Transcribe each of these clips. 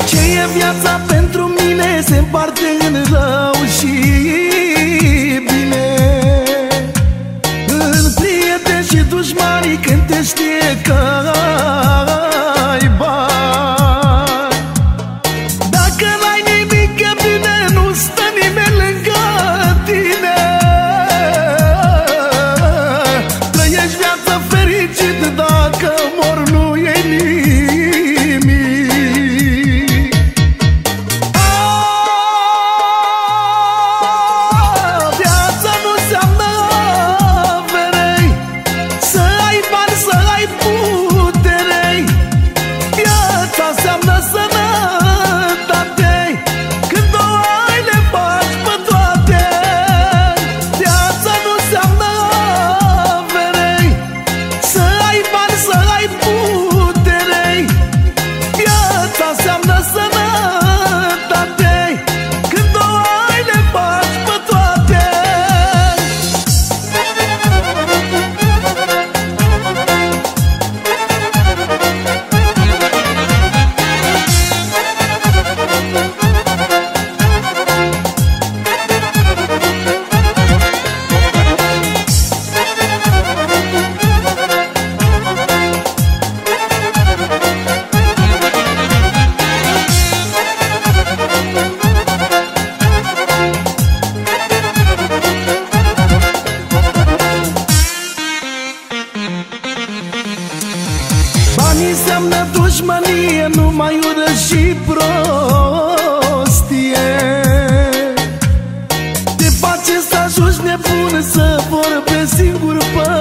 Ce e viața pentru mine se împarte în rău și bine, în prieteni și dușmanii, când te știe că ai bani. Dacă n-ai nimic e bine, nu stă nimeni lângă tine. Trăiești viața fericit, dacă mor nu e nimic. Viața nu înseamnă verei, să ai bani, să ai putere. Viața înseamnă sănătate, când o ai le faci pe toate. Viața nu înseamnă verei, să ai bani, să ai putere. Viața înseamnă sănătate, când o ai le faci pe toate. Banii înseamnă dușmănie, numai ură și prostie. Te face să ajungi nebun, să vorbești singur pe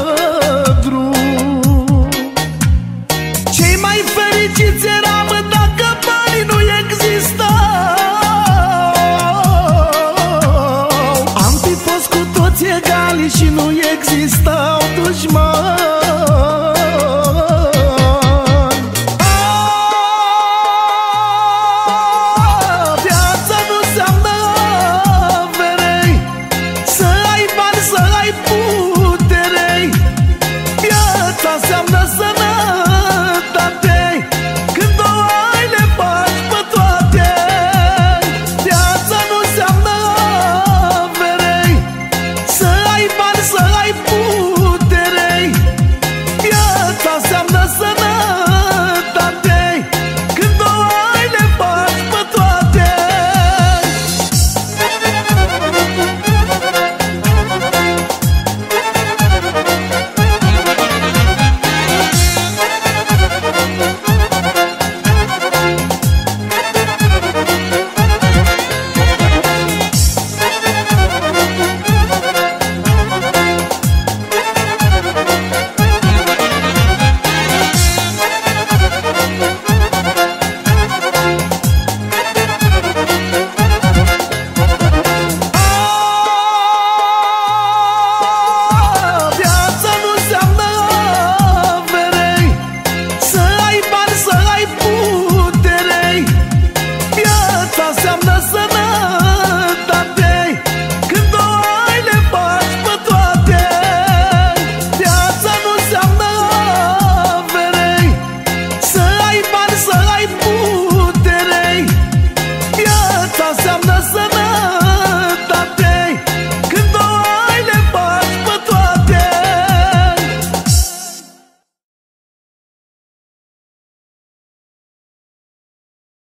drum. Cei mai fericiți eram dacă banii nu existau. Am fi fost cu toți egali și nu existau.